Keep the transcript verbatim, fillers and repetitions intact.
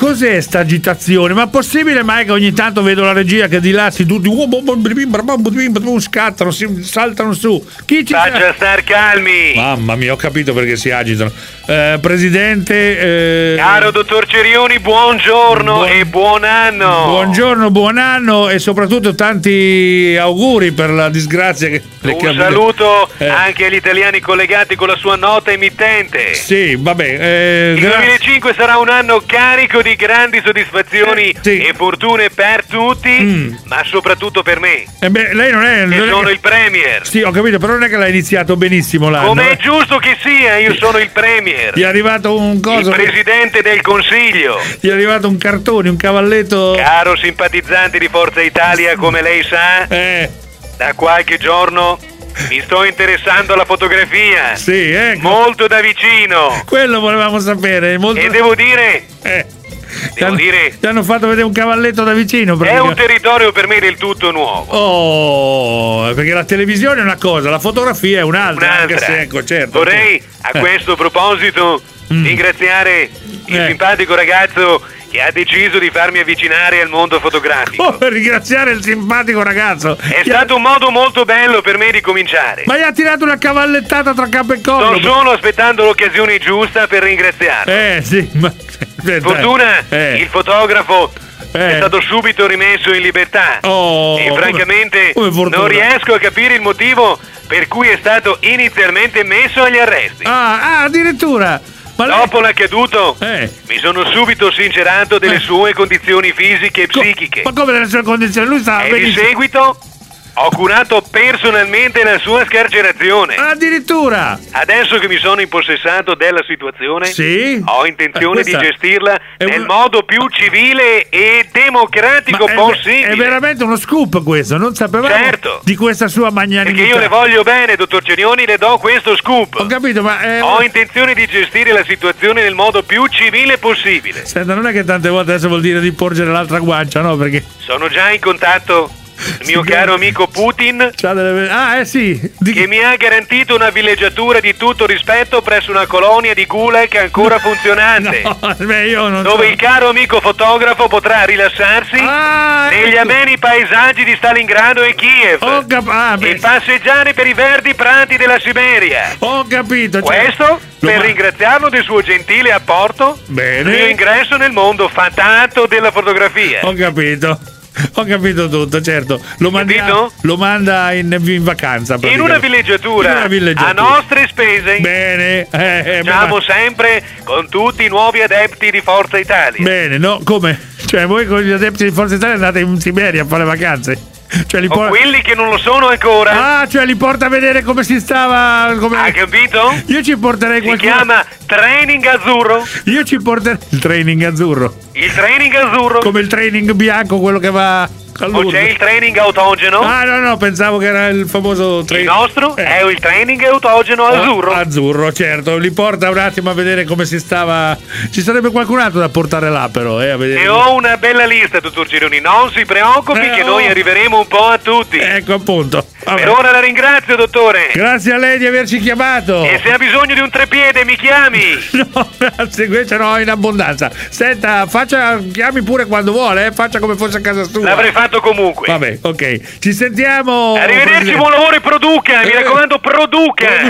cos'è sta agitazione? Ma possibile mai che ogni tanto vedo la regia che di là si tutti scattano, si saltano su? Chi ci Faccia star calmi. Mamma mia, ho capito perché si agitano. Eh, presidente, eh... caro dottor Cerioni, buongiorno buon... e buon anno. Buongiorno, buon anno e soprattutto tanti auguri per la disgrazia che un che saluto eh. anche agli italiani collegati con la sua nota emittente. Sì, vabbè. Eh, il gra- duemilacinque sarà un anno carico di grandi soddisfazioni eh, sì. e fortune per tutti, mm. ma soprattutto per me. Eh beh, lei non è. Che non sono è... il premier. Sì, ho capito, però non è che l'ha iniziato benissimo l'anno. Come è eh. giusto che sia, io sono il premier. Gli è arrivato un coso. Il presidente del consiglio. Gli è arrivato un cartone, un cavalletto. Caro simpatizzante di Forza Italia, come lei sa, eh. da qualche giorno mi sto interessando alla fotografia. Sì, ecco. Molto da vicino. Quello volevamo sapere. Molto... E devo dire... Eh. Devo ti hanno, dire... Ti hanno fatto vedere un cavalletto da vicino. È un territorio per me del tutto nuovo. Oh, perché la televisione è una cosa, la fotografia è un'altra. Un'altra. Anche se, ecco, certo. Vorrei a eh. questo proposito mm. ringraziare il eh. simpatico ragazzo che ha deciso di farmi avvicinare al mondo fotografico. Oh, per ringraziare il simpatico ragazzo. È stato un modo molto bello per me di cominciare. Ma gli ha tirato una cavallettata tra capo e collo. Sto solo aspettando l'occasione giusta per ringraziarlo. Eh, sì, ma... Fortuna, eh. il fotografo eh. è stato subito rimesso in libertà. Oh, e francamente come, come non riesco a capire il motivo per cui è stato inizialmente messo agli arresti. Ah, ah addirittura. Ma dopo lei... l'accaduto eh. mi sono subito sincerato delle eh. sue condizioni fisiche e psichiche. Ma come delle sue condizioni? Lui stava e benissimo. di seguito ho curato personalmente la sua scarcerazione. Addirittura. Adesso che mi sono impossessato della situazione, sì? ho intenzione eh, di gestirla nel un... modo più civile e democratico Ma possibile. È, è veramente uno scoop questo, non sapevamo certo. di questa sua magnanimità. Perché io le voglio bene, dottor Cerioni, le do questo scoop. Ho capito, ma... È... Ho intenzione di gestire la situazione nel modo più civile possibile. Senta, non è che tante volte adesso vuol dire di porgere l'altra guancia, no? Perché... Sono già in contatto... il mio sì, caro amico Putin, delle... ah, eh sì. Di... che mi ha garantito una villeggiatura di tutto rispetto presso una colonia di gulag ancora funzionante, no, beh, io non dove so. il caro amico fotografo potrà rilassarsi ah, negli ecco. ameni paesaggi di Stalingrado e Kiev oh, cap- ah, e passeggiare per i verdi prati della Siberia. Ho capito. Questo cioè, per ma... ringraziarlo del suo gentile apporto. Bene. Il mio ingresso nel mondo fatato della fotografia. Ho capito. Ho capito tutto, certo. Lo, manda, lo manda in, in vacanza. In una villeggiatura, in una villeggiatura. A nostre spese. Bene. Eh, Siamo ma... sempre con tutti i nuovi adepti di Forza Italia. Bene, no? Come? Cioè, voi con gli adepti di Forza Italia andate in Siberia a fare vacanze? Cioè, li o por- quelli che non lo sono ancora. Ah, cioè li porta a vedere come si stava. Come... Hai capito? Io ci porterei si qualcuno. Si chiama training azzurro. Io ci porterei il training azzurro. Il training azzurro. Come il training bianco, quello che va. O c'è il training autogeno? Ah, no, no, pensavo che era il famoso training. Il nostro eh. è il training autogeno azzurro. Oh, azzurro, certo. Li porta un attimo a vedere come si stava. Ci sarebbe qualcun altro da portare là, però, eh, a vedere. E ho una bella lista, dottor Gironi. Non si preoccupi, eh, che oh. noi arriveremo un po' a tutti. Ecco, appunto. Vabbè. Per ora la ringrazio, dottore. Grazie a lei di averci chiamato. E se ha bisogno di un trepiede, mi chiami. No, grazie, questo no, in abbondanza. Senta, faccia, chiami pure quando vuole, eh, faccia come fosse a casa sua. L'avrei fatto comunque. Vabbè, ok. Ci sentiamo. Arrivederci, buon lavoro e produca. Mi raccomando, produca.